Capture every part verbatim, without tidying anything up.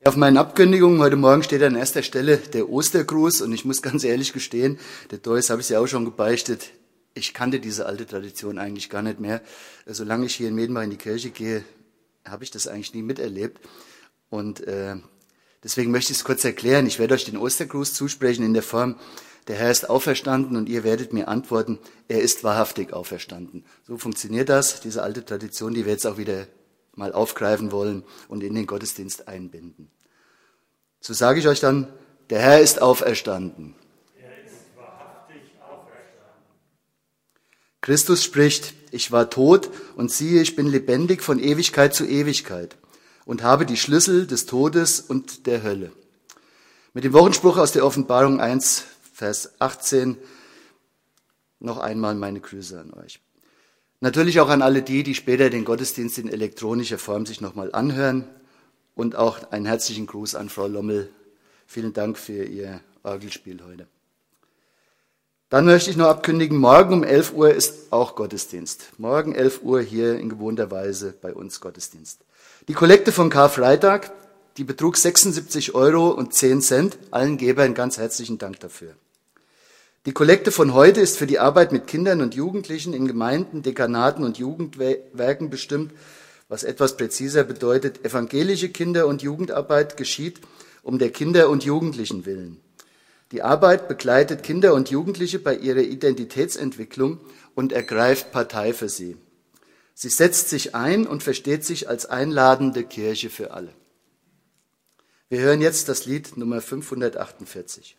Auf meinen Abkündigungen heute Morgen steht an erster Stelle der Ostergruß und ich muss ganz ehrlich gestehen, der Doris habe ich ja auch schon gebeichtet, ich kannte diese alte Tradition eigentlich gar nicht mehr. Solange ich hier in Medenbach in die Kirche gehe, habe ich das eigentlich nie miterlebt und äh, deswegen möchte ich es kurz erklären. Ich werde euch den Ostergruß zusprechen in der Form, der Herr ist auferstanden und ihr werdet mir antworten, er ist wahrhaftig auferstanden. So funktioniert das, diese alte Tradition, die wir jetzt auch wieder mal aufgreifen wollen und in den Gottesdienst einbinden. So sage ich euch dann, der Herr ist auferstanden. Er ist wahrhaftig auferstanden. Christus spricht, ich war tot und siehe, ich bin lebendig von Ewigkeit zu Ewigkeit und habe die Schlüssel des Todes und der Hölle. Mit dem Wochenspruch aus der Offenbarung eins, Vers achtzehn, noch einmal meine Grüße an euch. Natürlich auch an alle die, die später den Gottesdienst in elektronischer Form sich nochmal anhören. Und auch einen herzlichen Gruß an Frau Lommel. Vielen Dank für Ihr Orgelspiel heute. Dann möchte ich noch abkündigen, morgen um elf Uhr ist auch Gottesdienst. Morgen elf Uhr hier in gewohnter Weise bei uns Gottesdienst. Die Kollekte von Karfreitag, die betrug sechsundsiebzig Euro und zehn Cent. Allen Gebern ganz herzlichen Dank dafür. Die Kollekte von heute ist für die Arbeit mit Kindern und Jugendlichen in Gemeinden, Dekanaten und Jugendwerken bestimmt, was etwas präziser bedeutet, evangelische Kinder- und Jugendarbeit geschieht um der Kinder- und Jugendlichen willen. Die Arbeit begleitet Kinder und Jugendliche bei ihrer Identitätsentwicklung und ergreift Partei für sie. Sie setzt sich ein und versteht sich als einladende Kirche für alle. Wir hören jetzt das Lied Nummer fünfhundertachtundvierzig.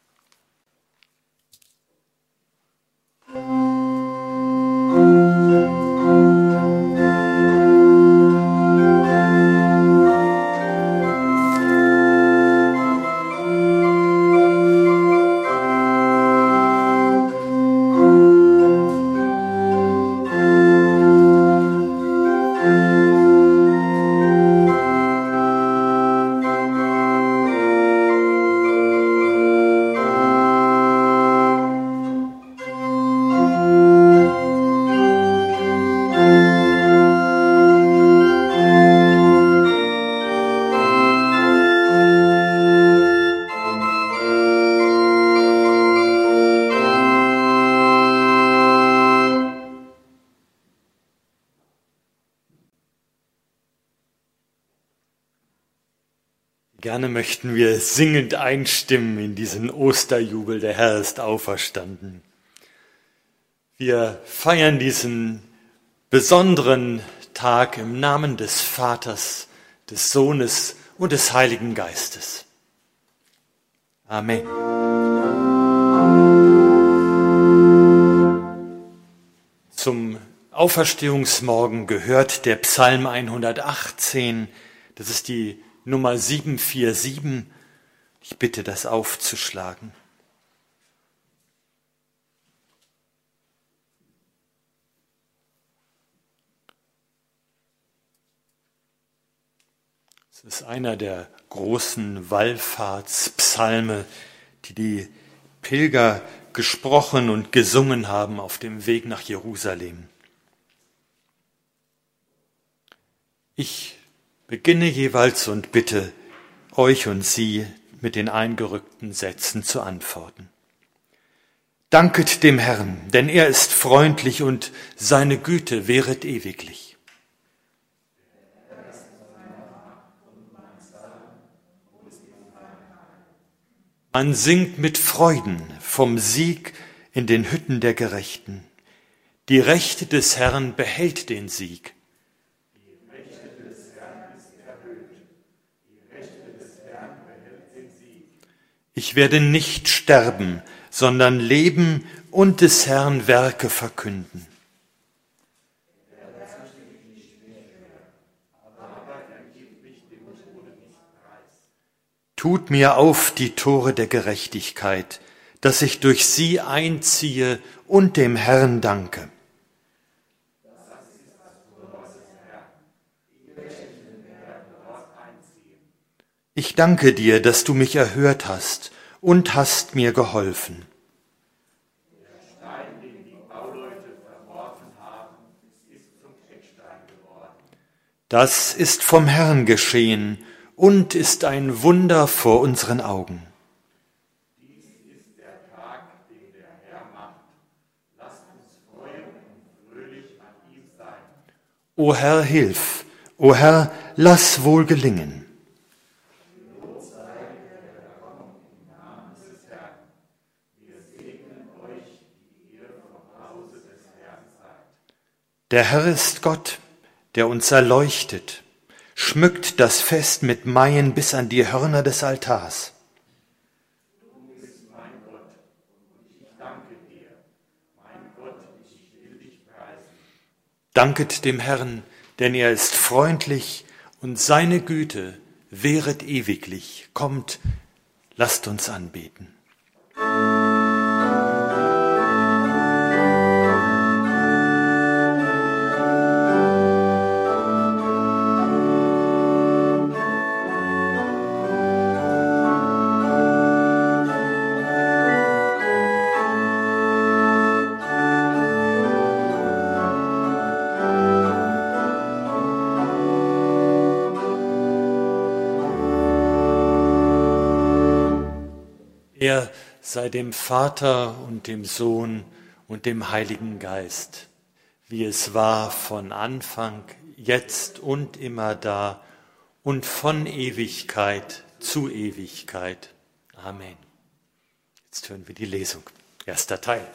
Gerne möchten wir singend einstimmen in diesen Osterjubel, der Herr ist auferstanden. Wir feiern diesen besonderen Tag im Namen des Vaters, des Sohnes und des Heiligen Geistes. Amen. Zum Auferstehungsmorgen gehört der Psalm hundertachtzehn, das ist die Nummer sieben vier sieben, ich bitte, das aufzuschlagen. Es ist einer der großen Wallfahrtspsalme, die die Pilger gesprochen und gesungen haben auf dem Weg nach Jerusalem. Ich beginne jeweils und bitte euch und sie mit den eingerückten Sätzen zu antworten. Danket dem Herrn, denn er ist freundlich und seine Güte währet ewiglich. Man singt mit Freuden vom Sieg in den Hütten der Gerechten. Die Rechte des Herrn behält den Sieg. Ich werde nicht sterben, sondern leben und des Herrn Werke verkünden. Tut mir auf die Tore der Gerechtigkeit, dass ich durch sie einziehe und dem Herrn danke. Ich danke dir, dass du mich erhört hast und hast mir geholfen. Der Stein, den die Bauleute verworfen haben, ist zum Eckstein geworden. Das ist vom Herrn geschehen, und ist ein Wunder vor unseren Augen. Dies ist der Tag, den der Herr macht. Lasst uns freuen und fröhlich an ihm sein. O Herr, hilf! O Herr, lass wohl gelingen. Lob sei der Erbarmung im Namen des Herrn. Wir segnen euch, die ihr vom Hause des Herrn seid. Der Herr ist Gott, der uns erleuchtet, schmückt das Fest mit Maien bis an die Hörner des Altars. Du bist mein Gott, und ich danke dir. Mein Gott, ich will dich preisen. Danket dem Herrn, denn er ist freundlich und seine Güte währet ewiglich. Kommt, lasst uns anbeten. Er sei dem Vater und dem Sohn und dem Heiligen Geist, wie es war von Anfang, jetzt und immer da und von Ewigkeit zu Ewigkeit. Amen. Jetzt hören wir die Lesung. Erster Teil.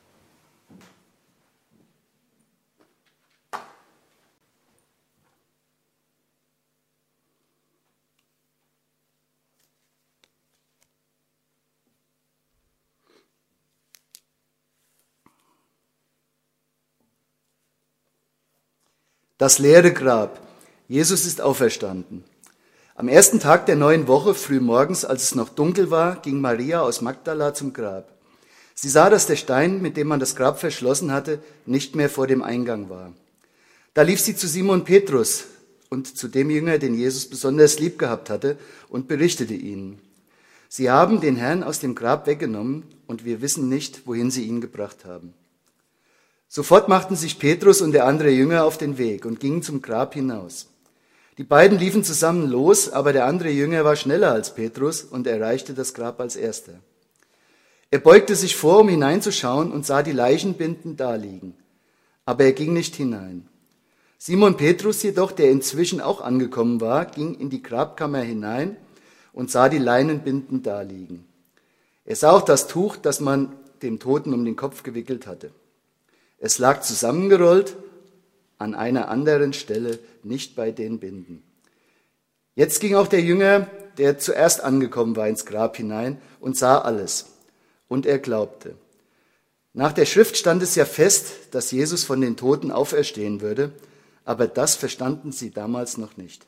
Das leere Grab. Jesus ist auferstanden. Am ersten Tag der neuen Woche, früh morgens, als es noch dunkel war, ging Maria aus Magdala zum Grab. Sie sah, dass der Stein, mit dem man das Grab verschlossen hatte, nicht mehr vor dem Eingang war. Da lief sie zu Simon Petrus und zu dem Jünger, den Jesus besonders lieb gehabt hatte, und berichtete ihnen: Sie haben den Herrn aus dem Grab weggenommen, und wir wissen nicht, wohin sie ihn gebracht haben. Sofort machten sich Petrus und der andere Jünger auf den Weg und gingen zum Grab hinaus. Die beiden liefen zusammen los, aber der andere Jünger war schneller als Petrus und erreichte das Grab als erster. Er beugte sich vor, um hineinzuschauen, und sah die Leichenbinden daliegen. Aber er ging nicht hinein. Simon Petrus jedoch, der inzwischen auch angekommen war, ging in die Grabkammer hinein und sah die Leinenbinden daliegen. Er sah auch das Tuch, das man dem Toten um den Kopf gewickelt hatte. Es lag zusammengerollt an einer anderen Stelle, nicht bei den Binden. Jetzt ging auch der Jünger, der zuerst angekommen war, ins Grab hinein und sah alles. Und er glaubte. Nach der Schrift stand es ja fest, dass Jesus von den Toten auferstehen würde, aber das verstanden sie damals noch nicht.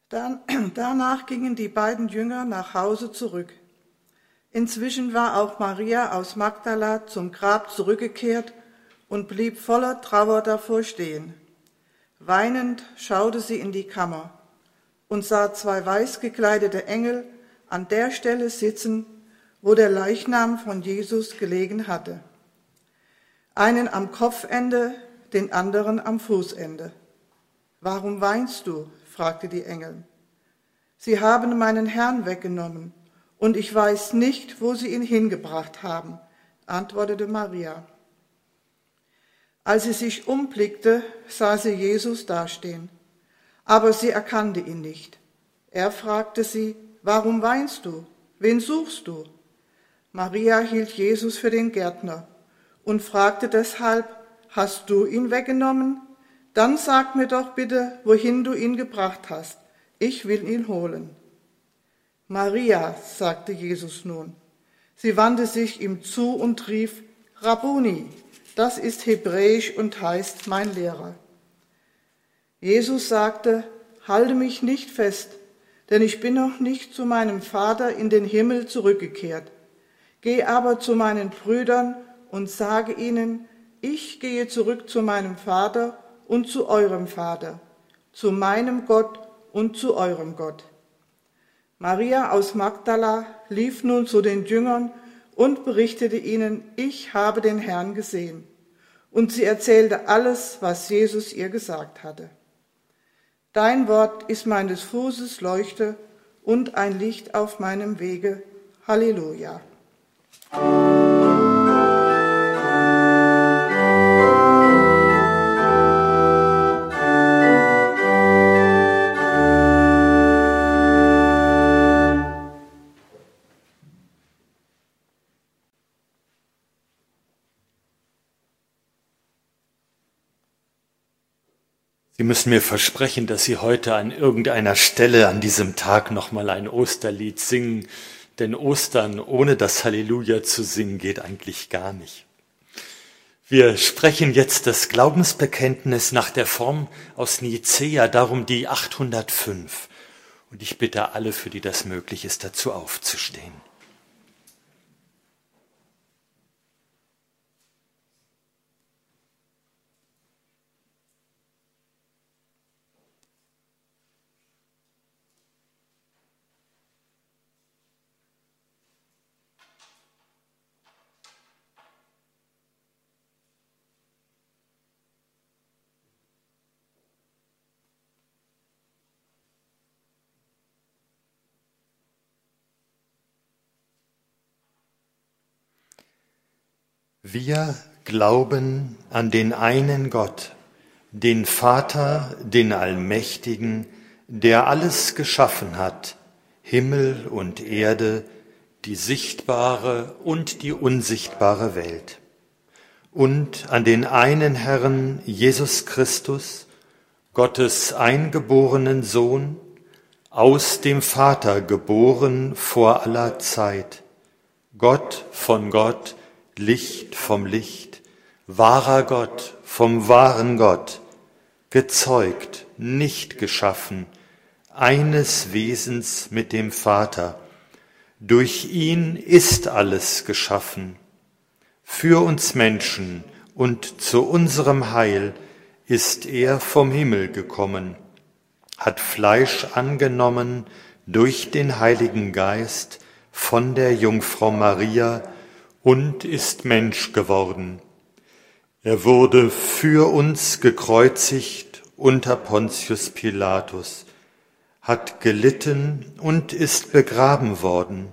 Dann, danach gingen die beiden Jünger nach Hause zurück. Inzwischen war auch Maria aus Magdala zum Grab zurückgekehrt und blieb voller Trauer davor stehen. Weinend schaute sie in die Kammer und sah zwei weiß gekleidete Engel an der Stelle sitzen, wo der Leichnam von Jesus gelegen hatte. Einen am Kopfende, den anderen am Fußende. »Warum weinst du?« fragte die Engel. »Sie haben meinen Herrn weggenommen, und ich weiß nicht, wo sie ihn hingebracht haben«, antwortete Maria. Als sie sich umblickte, sah sie Jesus dastehen, aber sie erkannte ihn nicht. Er fragte sie, »Warum weinst du? Wen suchst du?« Maria hielt Jesus für den Gärtner und fragte deshalb, »Hast du ihn weggenommen? Dann sag mir doch bitte, wohin du ihn gebracht hast. Ich will ihn holen.« »Maria«, sagte Jesus nun. Sie wandte sich ihm zu und rief, »Rabbuni«, das ist hebräisch und heißt mein Lehrer. Jesus sagte, »Halte mich nicht fest, denn ich bin noch nicht zu meinem Vater in den Himmel zurückgekehrt. Geh aber zu meinen Brüdern und sage ihnen, ich gehe zurück zu meinem Vater und zu eurem Vater, zu meinem Gott und zu eurem Gott.« Maria aus Magdala lief nun zu den Jüngern und berichtete ihnen, ich habe den Herrn gesehen. Und sie erzählte alles, was Jesus ihr gesagt hatte. Dein Wort ist meines Fußes Leuchte und ein Licht auf meinem Wege. Halleluja. Sie müssen mir versprechen, dass Sie heute an irgendeiner Stelle an diesem Tag nochmal ein Osterlied singen, denn Ostern ohne das Halleluja zu singen geht eigentlich gar nicht. Wir sprechen jetzt das Glaubensbekenntnis nach der Form aus Nicäa, darum die achthundertfünf. Und ich bitte alle, für die das möglich ist, dazu aufzustehen. Wir glauben an den einen Gott, den Vater, den Allmächtigen, der alles geschaffen hat, Himmel und Erde, die sichtbare und die unsichtbare Welt. Und an den einen Herrn Jesus Christus, Gottes eingeborenen Sohn, aus dem Vater geboren vor aller Zeit, Gott von Gott, Licht vom Licht, wahrer Gott vom wahren Gott, gezeugt, nicht geschaffen, eines Wesens mit dem Vater. Durch ihn ist alles geschaffen. Für uns Menschen und zu unserem Heil ist er vom Himmel gekommen, hat Fleisch angenommen durch den Heiligen Geist von der Jungfrau Maria und ist Mensch geworden. Er wurde für uns gekreuzigt unter Pontius Pilatus, hat gelitten und ist begraben worden,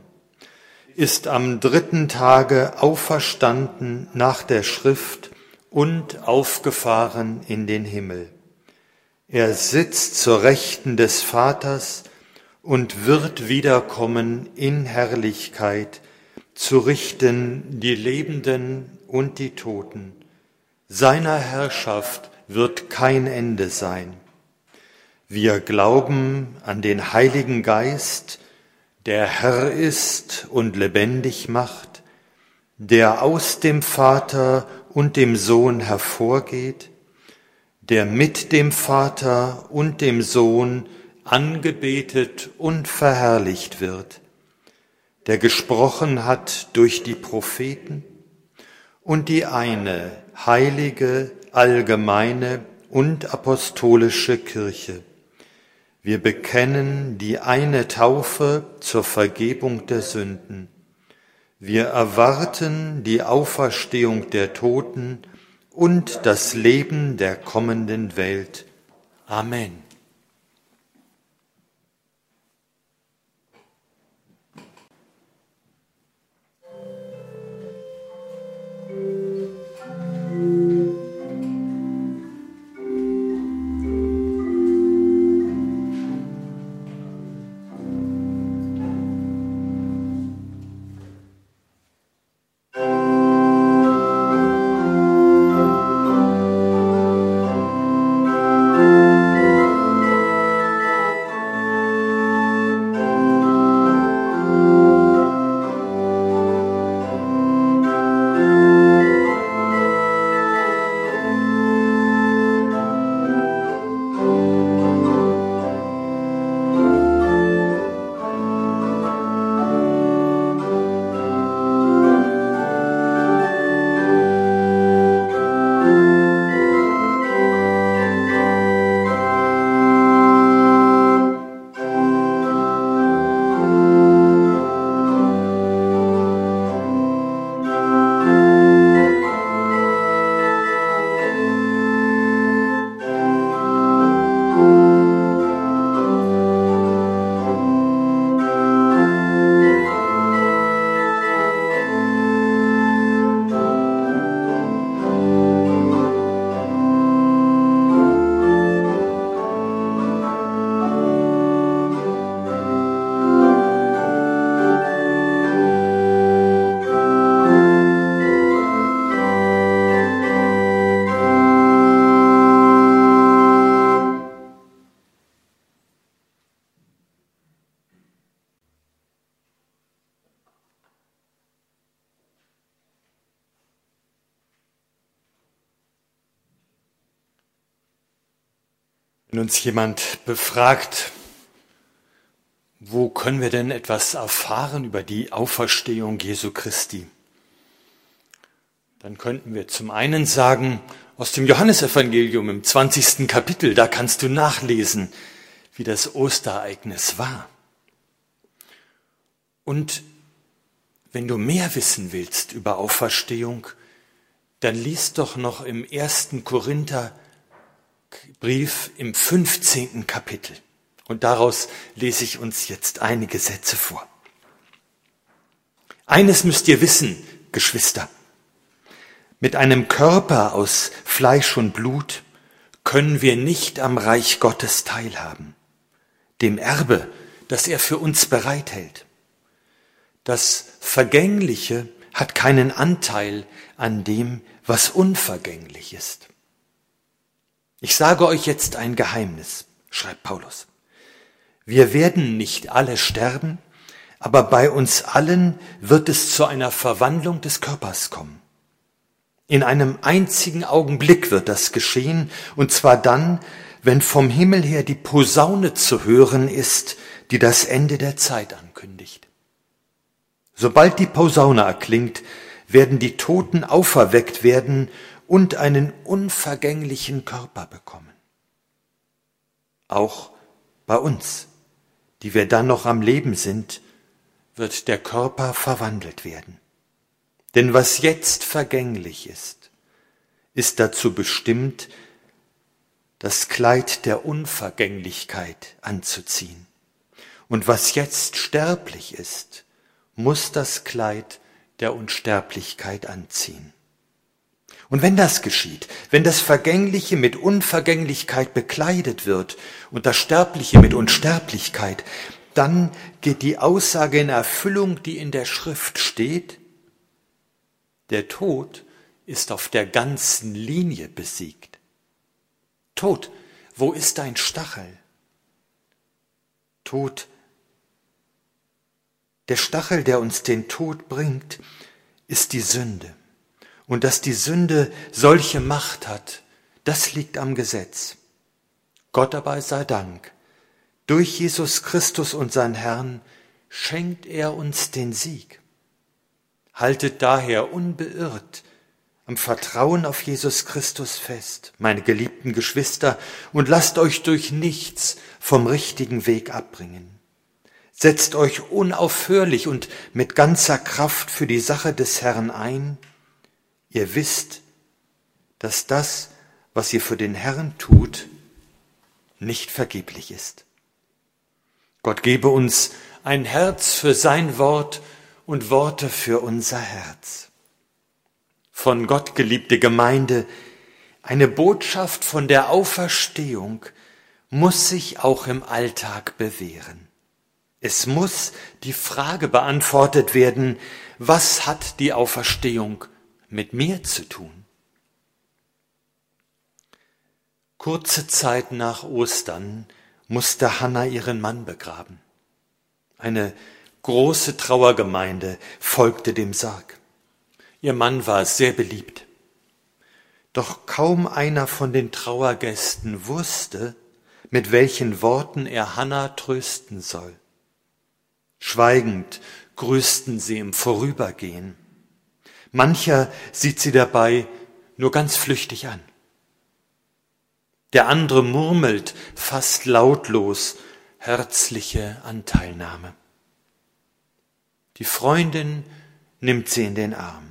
ist am dritten Tage auferstanden nach der Schrift und aufgefahren in den Himmel. Er sitzt zur Rechten des Vaters und wird wiederkommen in Herrlichkeit, zu richten die Lebenden und die Toten. Seiner Herrschaft wird kein Ende sein. Wir glauben an den Heiligen Geist, der Herr ist und lebendig macht, der aus dem Vater und dem Sohn hervorgeht, der mit dem Vater und dem Sohn angebetet und verherrlicht wird, der gesprochen hat durch die Propheten und die eine heilige, allgemeine und apostolische Kirche. Wir bekennen die eine Taufe zur Vergebung der Sünden. Wir erwarten die Auferstehung der Toten und das Leben der kommenden Welt. Amen. Wenn uns jemand befragt, wo können wir denn etwas erfahren über die Auferstehung Jesu Christi, dann könnten wir zum einen sagen, aus dem Johannesevangelium im zwanzigsten Kapitel, da kannst du nachlesen, wie das Osterereignis war. Und wenn du mehr wissen willst über Auferstehung, dann lies doch noch im ersten Korintherbrief im fünfzehnten Kapitel. Und daraus lese ich uns jetzt einige Sätze vor. Eines müsst ihr wissen, Geschwister. Mit einem Körper aus Fleisch und Blut können wir nicht am Reich Gottes teilhaben, dem Erbe, das er für uns bereithält. Das Vergängliche hat keinen Anteil an dem, was unvergänglich ist. Ich sage euch jetzt ein Geheimnis, schreibt Paulus. Wir werden nicht alle sterben, aber bei uns allen wird es zu einer Verwandlung des Körpers kommen. In einem einzigen Augenblick wird das geschehen, und zwar dann, wenn vom Himmel her die Posaune zu hören ist, die das Ende der Zeit ankündigt. Sobald die Posaune erklingt, werden die Toten auferweckt werden und einen unvergänglichen Körper bekommen. Auch bei uns, die wir dann noch am Leben sind, wird der Körper verwandelt werden. Denn was jetzt vergänglich ist, ist dazu bestimmt, das Kleid der Unvergänglichkeit anzuziehen. Und was jetzt sterblich ist, muss das Kleid der Unsterblichkeit anziehen. Und wenn das geschieht, wenn das Vergängliche mit Unvergänglichkeit bekleidet wird und das Sterbliche mit Unsterblichkeit, dann geht die Aussage in Erfüllung, die in der Schrift steht: Der Tod ist auf der ganzen Linie besiegt. Tod, wo ist dein Stachel? Tod, der Stachel, der uns den Tod bringt, ist die Sünde. Und dass die Sünde solche Macht hat, das liegt am Gesetz. Gott aber sei Dank, Durch Jesus Christus, unseren Herrn, schenkt er uns den Sieg. Haltet daher unbeirrt am Vertrauen auf Jesus Christus fest, meine geliebten Geschwister, und lasst euch durch nichts vom richtigen Weg abbringen. Setzt euch unaufhörlich und mit ganzer Kraft für die Sache des Herrn ein. Ihr wisst, dass das, was ihr für den Herrn tut, nicht vergeblich ist. Gott gebe uns ein Herz für sein Wort und Worte für unser Herz. Von Gott geliebte Gemeinde, eine Botschaft von der Auferstehung muss sich auch im Alltag bewähren. Es muss die Frage beantwortet werden, was hat die Auferstehung mit mir zu tun? Kurze Zeit nach Ostern musste Hannah ihren Mann begraben. Eine große Trauergemeinde folgte dem Sarg. Ihr Mann war sehr beliebt. Doch kaum einer von den Trauergästen wusste, mit welchen Worten er Hannah trösten soll. Schweigend grüßten sie im Vorübergehen. Mancher sieht sie dabei nur ganz flüchtig an. Der andere murmelt fast lautlos herzliche Anteilnahme. Die Freundin nimmt sie in den Arm.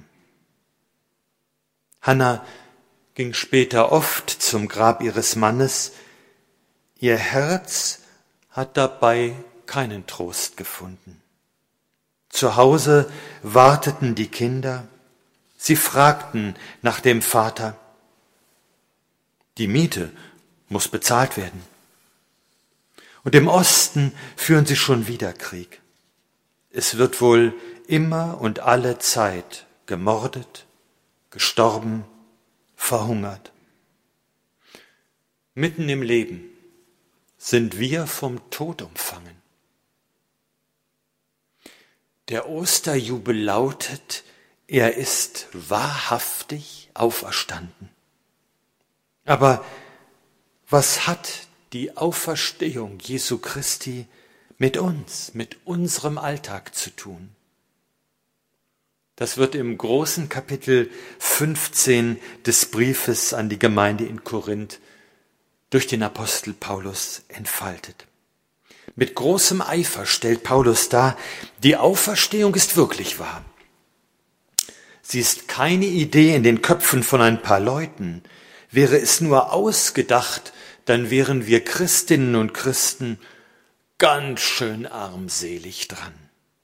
Hannah ging später oft zum Grab ihres Mannes. Ihr Herz hat dabei keinen Trost gefunden. Zu Hause warteten die Kinder. Sie fragten nach dem Vater. Die Miete muss bezahlt werden. Und im Osten führen sie schon wieder Krieg. Es wird wohl immer und alle Zeit gemordet, gestorben, verhungert. Mitten im Leben sind wir vom Tod umfangen. Der Osterjubel lautet, er ist wahrhaftig auferstanden. Aber was hat die Auferstehung Jesu Christi mit uns, mit unserem Alltag zu tun? Das wird im großen Kapitel fünfzehn des Briefes an die Gemeinde in Korinth durch den Apostel Paulus entfaltet. Mit großem Eifer stellt Paulus dar, die Auferstehung ist wirklich wahr. Sie ist keine Idee in den Köpfen von ein paar Leuten. Wäre es nur ausgedacht, dann wären wir Christinnen und Christen ganz schön armselig dran.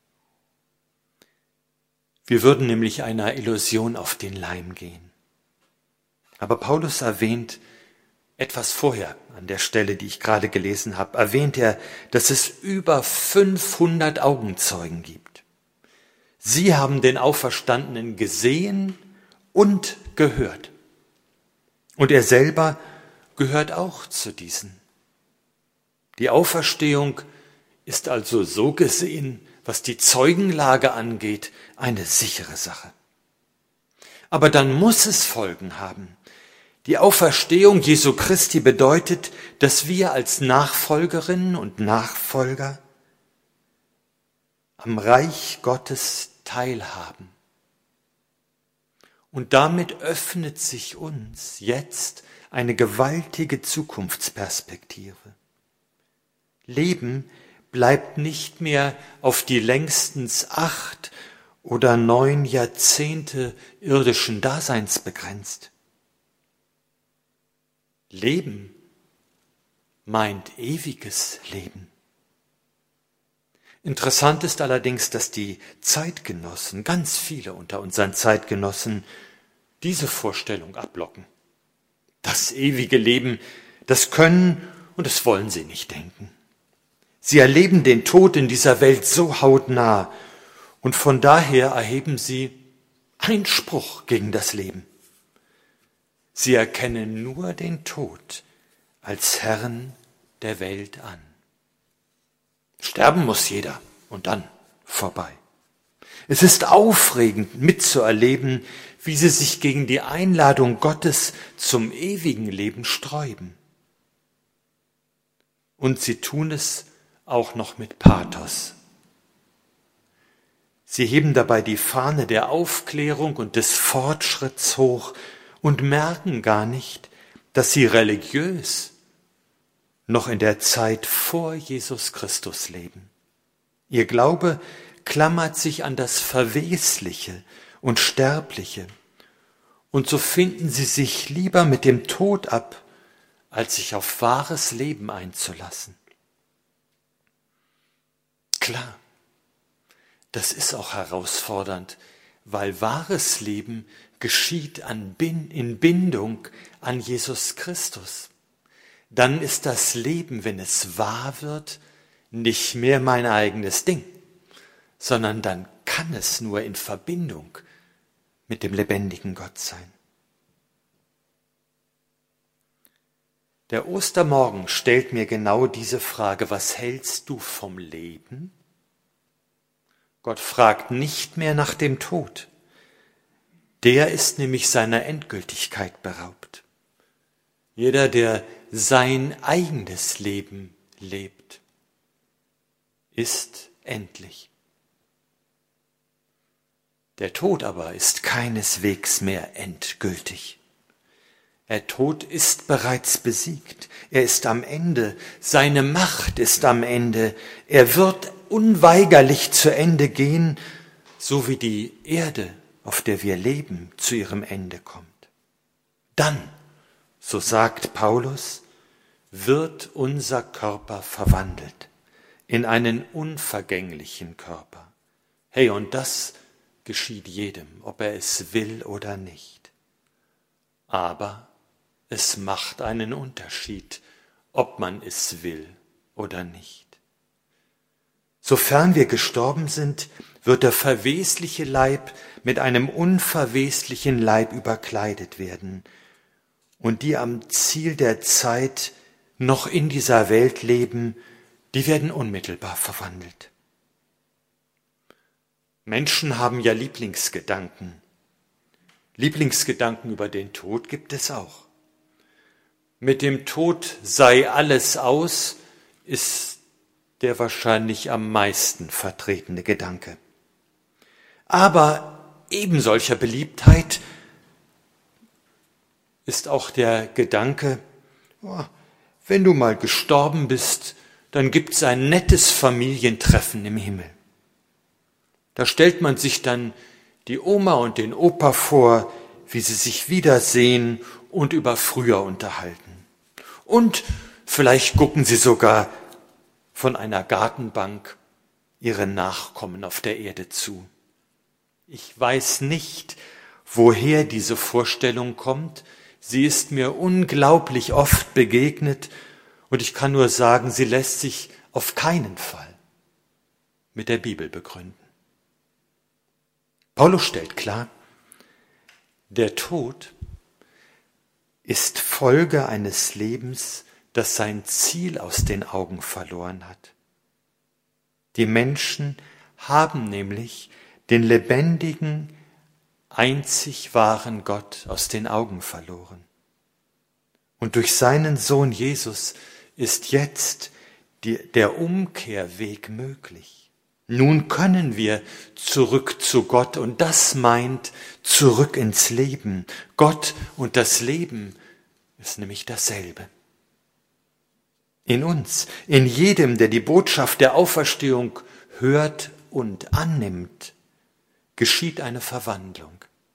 Wir würden nämlich einer Illusion auf den Leim gehen. Aber Paulus erwähnt etwas vorher, an der Stelle, die ich gerade gelesen habe, erwähnt er, dass es über fünfhundert Augenzeugen gibt. Sie haben den Auferstandenen gesehen und gehört. Und er selber gehört auch zu diesen. Die Auferstehung ist also so gesehen, was die Zeugenlage angeht, eine sichere Sache. Aber dann muss es Folgen haben. Die Auferstehung Jesu Christi bedeutet, dass wir als Nachfolgerinnen und Nachfolger am Reich Gottes teilhaben. Und damit öffnet sich uns jetzt eine gewaltige Zukunftsperspektive. Leben bleibt nicht mehr auf die längstens acht oder neun Jahrzehnte irdischen Daseins begrenzt. Leben meint ewiges Leben. Interessant ist allerdings, dass die Zeitgenossen, ganz viele unter unseren Zeitgenossen, diese Vorstellung ablocken. Das ewige Leben, das können und das wollen sie nicht denken. Sie erleben den Tod in dieser Welt so hautnah und von daher erheben sie Einspruch gegen das Leben. Sie erkennen nur den Tod als Herrn der Welt an. Sterben muss jeder und dann vorbei. Es ist aufregend mitzuerleben, wie sie sich gegen die Einladung Gottes zum ewigen Leben sträuben. Und sie tun es auch noch mit Pathos. Sie heben dabei die Fahne der Aufklärung und des Fortschritts hoch und merken gar nicht, dass sie religiös noch in der Zeit vor Jesus Christus leben. Ihr Glaube klammert sich an das Verwesliche und Sterbliche, und so finden sie sich lieber mit dem Tod ab, als sich auf wahres Leben einzulassen. Klar, das ist auch herausfordernd, weil wahres Leben geschieht an Bin- in Bindung an Jesus Christus. Dann ist das Leben, wenn es wahr wird, nicht mehr mein eigenes Ding, sondern dann kann es nur in Verbindung mit dem lebendigen Gott sein. Der Ostermorgen stellt mir genau diese Frage: Was hältst du vom Leben? Gott fragt nicht mehr nach dem Tod. Der ist nämlich seiner Endgültigkeit beraubt. Jeder, der sein eigenes Leben lebt, ist endlich. Der Tod aber ist keineswegs mehr endgültig. Der Tod ist bereits besiegt. Er ist am Ende. Seine Macht ist am Ende. Er wird unweigerlich zu Ende gehen, so wie die Erde, auf der wir leben, zu ihrem Ende kommt. Dann, so sagt Paulus, wird unser Körper verwandelt in einen unvergänglichen Körper. Hey, und das geschieht jedem, ob er es will oder nicht. Aber es macht einen Unterschied, ob man es will oder nicht. Sofern wir gestorben sind, wird der verwesliche Leib mit einem unverweslichen Leib überkleidet werden. Und die am Ziel der Zeit noch in dieser Welt leben, die werden unmittelbar verwandelt. Menschen haben ja Lieblingsgedanken. Lieblingsgedanken über den Tod gibt es auch. Mit dem Tod sei alles aus, ist der wahrscheinlich am meisten vertretene Gedanke. Aber eben solcher Beliebtheit ist auch der Gedanke, oh, wenn du mal gestorben bist, dann gibt's ein nettes Familientreffen im Himmel. Da stellt man sich dann die Oma und den Opa vor, wie sie sich wiedersehen und über früher unterhalten. Und vielleicht gucken sie sogar von einer Gartenbank ihren Nachkommen auf der Erde zu. Ich weiß nicht, woher diese Vorstellung kommt. Sie ist mir unglaublich oft begegnet und ich kann nur sagen, sie lässt sich auf keinen Fall mit der Bibel begründen. Paulus stellt klar, der Tod ist Folge eines Lebens, das sein Ziel aus den Augen verloren hat. Die Menschen haben nämlich den lebendigen, einzig wahren Gott aus den Augen verloren. Und durch seinen Sohn Jesus ist jetzt die, der Umkehrweg möglich. Nun können wir zurück zu Gott und das meint zurück ins Leben. Gott und das Leben ist nämlich dasselbe. In uns, in jedem, der die Botschaft der Auferstehung hört und annimmt, geschieht eine Verwandlung.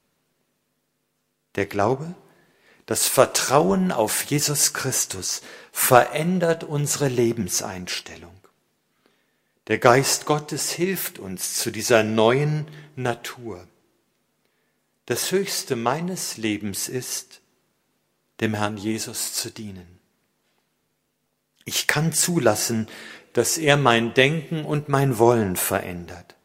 Der Glaube, das Vertrauen auf Jesus Christus verändert unsere Lebenseinstellung. Der Geist Gottes hilft uns zu dieser neuen Natur. Das Höchste meines Lebens ist, dem Herrn Jesus zu dienen. Ich kann zulassen, dass er mein Denken und mein Wollen verändert.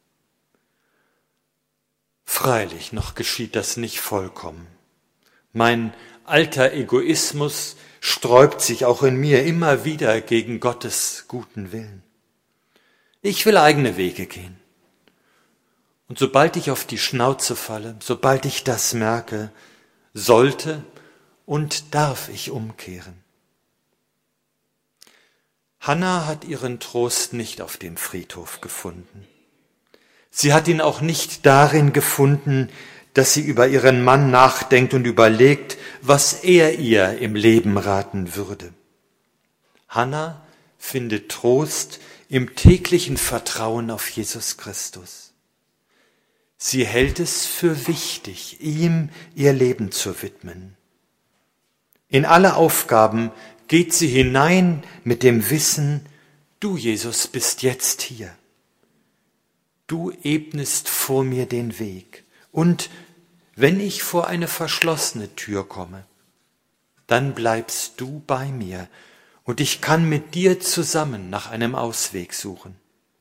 Freilich, noch geschieht das nicht vollkommen. Mein alter Egoismus sträubt sich auch in mir immer wieder gegen Gottes guten Willen. Ich will eigene Wege gehen. Und sobald ich auf die Schnauze falle, sobald ich das merke, sollte und darf ich umkehren. Hannah hat ihren Trost nicht auf dem Friedhof gefunden. Sie hat ihn auch nicht darin gefunden, dass sie über ihren Mann nachdenkt und überlegt, was er ihr im Leben raten würde. Hannah findet Trost im täglichen Vertrauen auf Jesus Christus. Sie hält es für wichtig, ihm ihr Leben zu widmen. In alle Aufgaben geht sie hinein mit dem Wissen, du, Jesus, bist jetzt hier. Du ebnest vor mir den Weg. Und wenn ich vor eine verschlossene Tür komme, dann bleibst du bei mir und ich kann mit dir zusammen nach einem Ausweg suchen.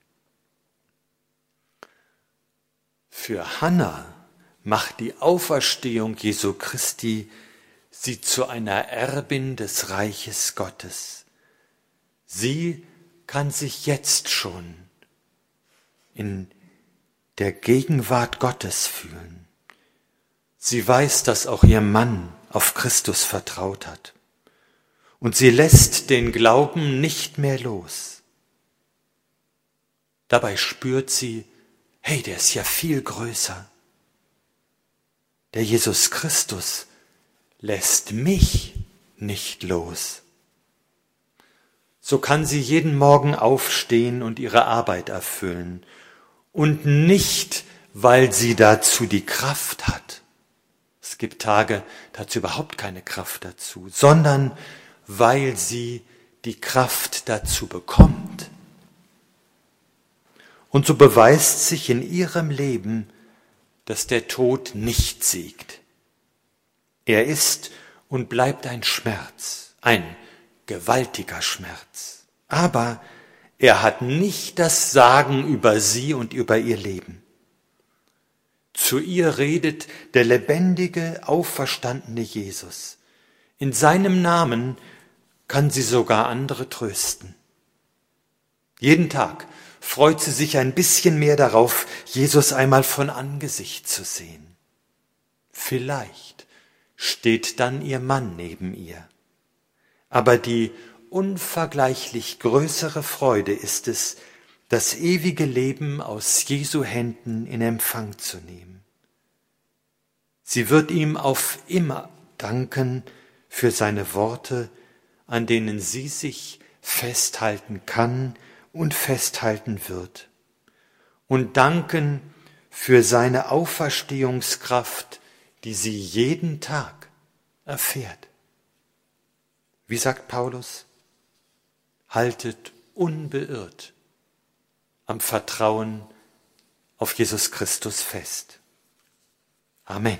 Für Hannah macht die Auferstehung Jesu Christi sie zu einer Erbin des Reiches Gottes. Sie kann sich jetzt schon in der Gegenwart Gottes fühlen. Sie weiß, dass auch ihr Mann auf Christus vertraut hat. Und sie lässt den Glauben nicht mehr los. Dabei spürt sie, hey, der ist ja viel größer. Der Jesus Christus lässt mich nicht los. So kann sie jeden Morgen aufstehen und ihre Arbeit erfüllen. Und nicht, weil sie dazu die Kraft hat. Es gibt Tage, da hat sie überhaupt keine Kraft dazu, sondern weil sie die Kraft dazu bekommt. Und so beweist sich in ihrem Leben, dass der Tod nicht siegt. Er ist und bleibt ein Schmerz, ein gewaltiger Schmerz. Aber er hat nicht das Sagen über sie und über ihr Leben. Zu ihr redet der lebendige, auferstandene Jesus. In seinem Namen kann sie sogar andere trösten. Jeden Tag freut sie sich ein bisschen mehr darauf, Jesus einmal von Angesicht zu sehen. Vielleicht steht dann ihr Mann neben ihr. Aber die unvergleichlich größere Freude ist es, das ewige Leben aus Jesu Händen in Empfang zu nehmen. Sie wird ihm auf immer danken für seine Worte, an denen sie sich festhalten kann und festhalten wird. Und danken für seine Auferstehungskraft, die sie jeden Tag erfährt. Wie sagt Paulus? Haltet unbeirrt am Vertrauen auf Jesus Christus fest. Amen.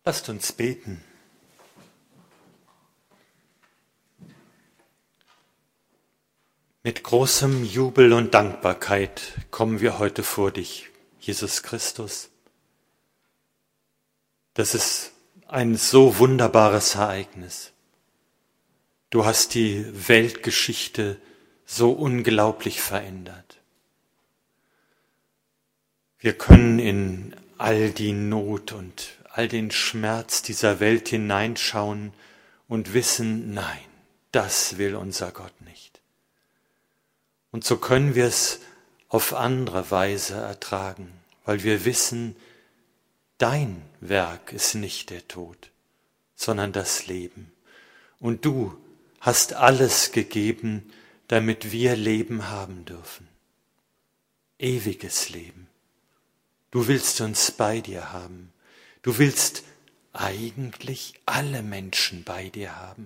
Lasst uns beten. Mit großem Jubel und Dankbarkeit kommen wir heute vor dich, Jesus Christus. Das ist ein so wunderbares Ereignis. Du hast die Weltgeschichte so unglaublich verändert. Wir können in all die Not und all den Schmerz dieser Welt hineinschauen und wissen, nein, das will unser Gott nicht. Und so können wir es auf andere Weise ertragen, weil wir wissen, dein Werk ist nicht der Tod, sondern das Leben. Und du hast alles gegeben, damit wir Leben haben dürfen. Ewiges Leben. Du willst uns bei dir haben. Du willst eigentlich alle Menschen bei dir haben.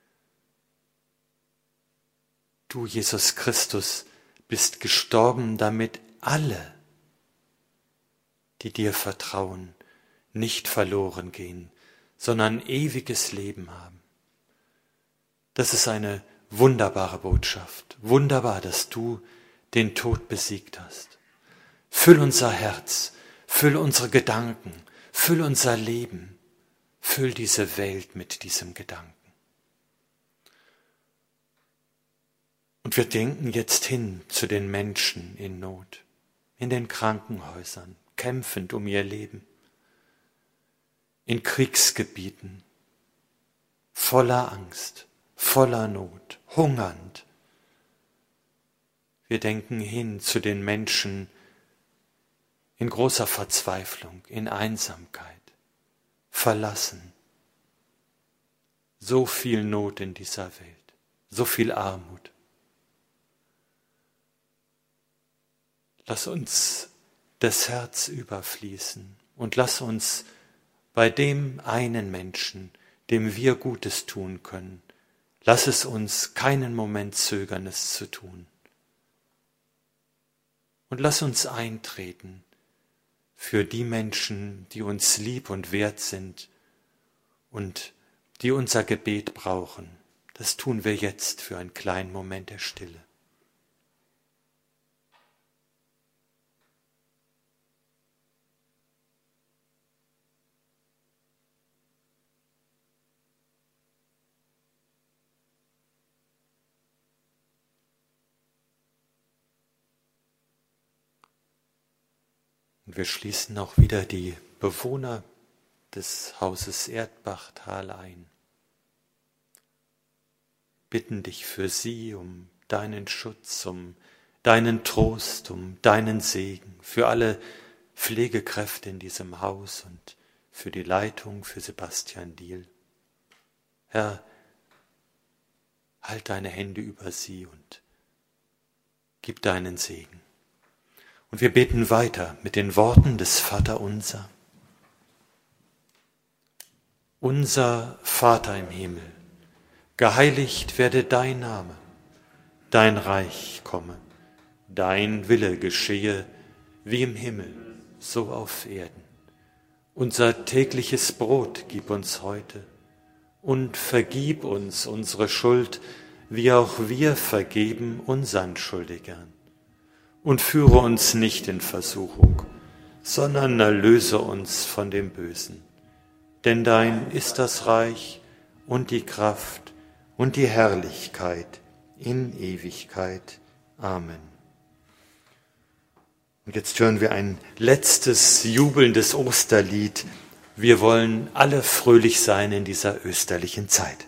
Du, Jesus Christus, bist gestorben, damit alle, die dir vertrauen, nicht verloren gehen, sondern ewiges Leben haben. Das ist eine wunderbare Botschaft. Wunderbar, dass du den Tod besiegt hast. Füll unser Herz, füll unsere Gedanken, füll unser Leben, füll diese Welt mit diesem Gedanken. Und wir denken jetzt hin zu den Menschen in Not, in den Krankenhäusern, kämpfend um ihr Leben, in Kriegsgebieten, voller Angst, voller Not, hungernd. Wir denken hin zu den Menschen in großer Verzweiflung, in Einsamkeit, verlassen. So viel Not in dieser Welt, so viel Armut. Lass uns das Herz überfließen und lass uns bei dem einen Menschen, dem wir Gutes tun können, lass es uns keinen Moment zögern, es zu tun. Und lass uns eintreten für die Menschen, die uns lieb und wert sind und die unser Gebet brauchen. Das tun wir jetzt für einen kleinen Moment der Stille. Und wir schließen auch wieder die Bewohner des Hauses Erdbachtal ein. Bitten dich für sie um deinen Schutz, um deinen Trost, um deinen Segen, für alle Pflegekräfte in diesem Haus und für die Leitung, für Sebastian Diehl. Herr, halt deine Hände über sie und gib deinen Segen. Und wir beten weiter mit den Worten des Vaterunser. Unser Vater im Himmel, geheiligt werde dein Name, dein Reich komme, dein Wille geschehe, wie im Himmel, so auf Erden. Unser tägliches Brot gib uns heute und vergib uns unsere Schuld, wie auch wir vergeben unseren Schuldigern. Und führe uns nicht in Versuchung, sondern erlöse uns von dem Bösen. Denn dein ist das Reich und die Kraft und die Herrlichkeit in Ewigkeit. Amen. Und jetzt hören wir ein letztes jubelndes Osterlied. Wir wollen alle fröhlich sein in dieser österlichen Zeit.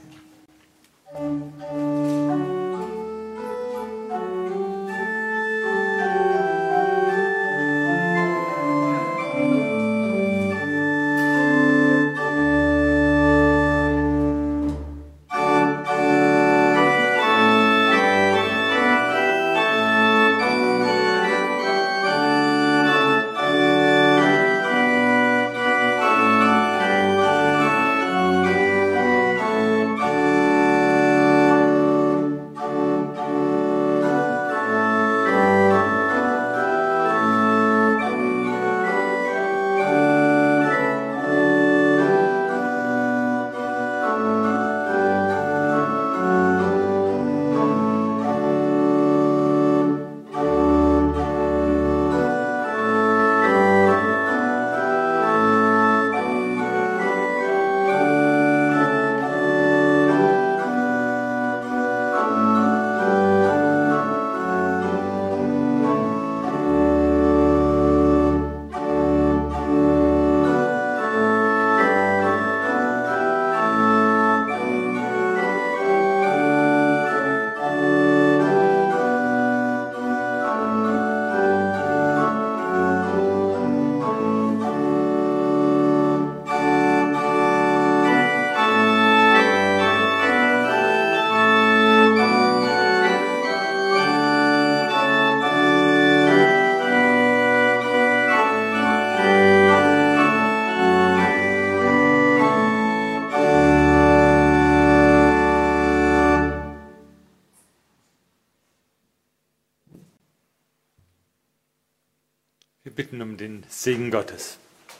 Wir bitten um den Segen Gottes.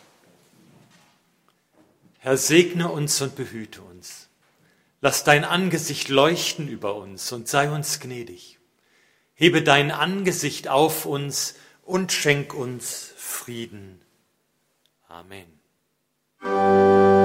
Herr, segne uns und behüte uns. Lass dein Angesicht leuchten über uns und sei uns gnädig. Hebe dein Angesicht auf uns und schenk uns Frieden. Amen.